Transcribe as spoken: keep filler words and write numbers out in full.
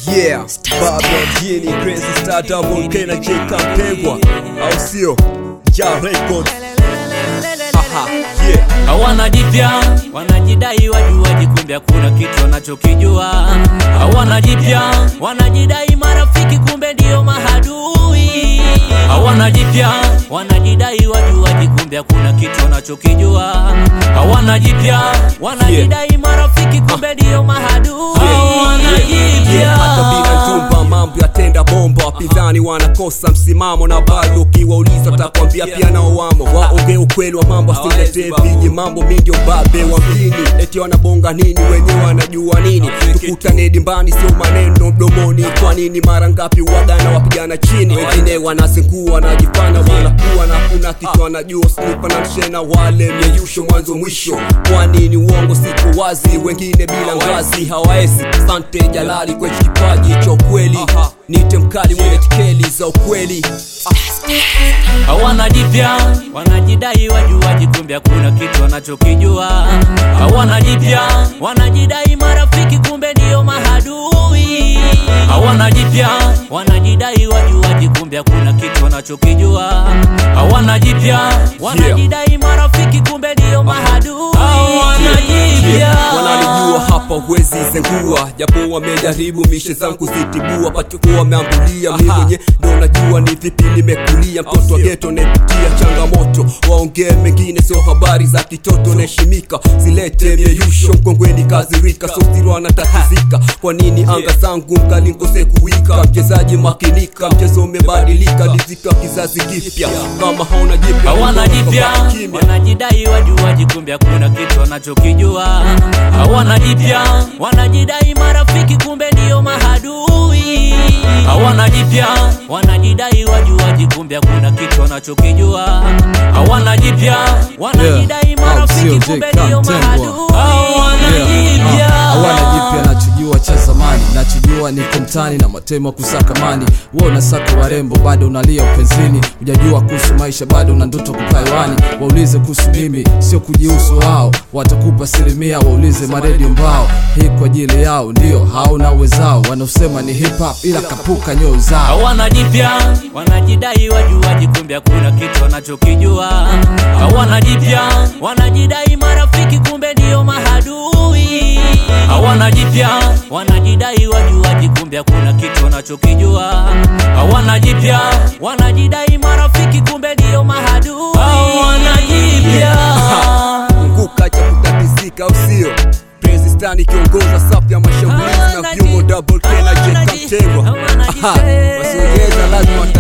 Yeah, Baba mjini Crazy Star Double K na J Kampegwa au sio? Ja Records. Aha, yeah. Hawana jipya, wanajidai wajuaji kumbe hakuna kitu wanachokijua. Hawana jipya, wanajidai marafiki kumbe ndio mahadui. Hawana jipya, wanajidai wajuaji kumbe hakuna kitu wanachokijua. Hawana jipya, wanajidai marafiki kumbe ndio mahadui. Hawana jipya, hata bila tumba mambo yatenda bomba. Wapinzani wanakosa msimamo na bado ukiwauliza watakwambia pia nao wamo. Waongee ukweli wa mambo asilete viji mambo mingi ubabe wa mjini. Eti wanabonga nini wenyewe wanajua nini. Tukutane dimbani sio maneno mdomoni. Kwa nini mara ngapi wagana wapigana chini. Wengine wanasengua wanajifanya wanakuwa na kuna kitu wanajua. Snipa na mshena wale myeyusho mwanzo mwisho. Kwa nini uongo siku wazi. Wengine bila ngazi hawaezi. Sante Jalali kwa kipaji cha ukweli. Nite mkali mwenye tikeli za ukweli. Hawana jipya, wanajidai wajuaji kumbe hakuna kitu wanachokijua. Hawana jipya, wanajidai marafiki kumbe ndio mahadui. Hawana jipya, wanajidai wajuaji kumbe hakuna kitu wanachokijua. Hawana jipya, wanajidai marafiki kumbe ndio mahadui. Hawana jipya, wanalijua hapa huwezi zengua. Japo wamejaribu mishe zangu zitibua. Pachukua wameambulia mimi mwenye ndo najua ni vipi nimekulia. Mtoto wa ghetto nepitia changamoto. Waongee mengine sio habari za kitoto. Neshimika zilete myeyusho mkongweni kazirika. Sosiro anatatizika kwa nini anga zangu mkali nkose kuwika. Mchezaji makinika mchezo umebadilika. Lizika kizazi kipya kama hauna jipya. hawana jipya, wanajidai wajuaji kumbe hakuna kitu wanachokijua. Hawana jipya, wanajidai marafiki kumbe ndio mahadui. Hawana jipya, wanajidai wajuaji kumbe hakuna kitu wanachokijua. Hawana jipya, wanajidai marafiki kumbe ndio mahadui. Hawana jipya, hawana jipya nachojua cha zamani. Nachojua niko mtani na matemo kusakamani. Wewe unasaka warembo bado unalia upenzini. Hujajua kuhusu maisha bado una ndoto kupaiwani. Waulize kuhusu mimi sio kujihusu wao. Watakupa asilimia waulize maredio mbao. Hii kwa ajili yao ndio hauna uwezao. Wanaosema ni hip hop ila kapuka nyoyo zao. hawana jipya, wanajidai wajuaji kumbe hakuna kitu wanachokijua. Hawana jipya, wanajidai marafiki kumbe ndio mahadui. Hawana jipya, wanajidai wajuaji kumbe hakuna kitu wanachokijua. Hawana jipya, wanajidai marafiki kumbe ndio mahadui. Hawana jipya, Nguka cha kutatizika au sio? Crazy Star kiongoza safu ya mashambulizi na viungo Double K na J Kampegwa. Aha, wasiongeza lazima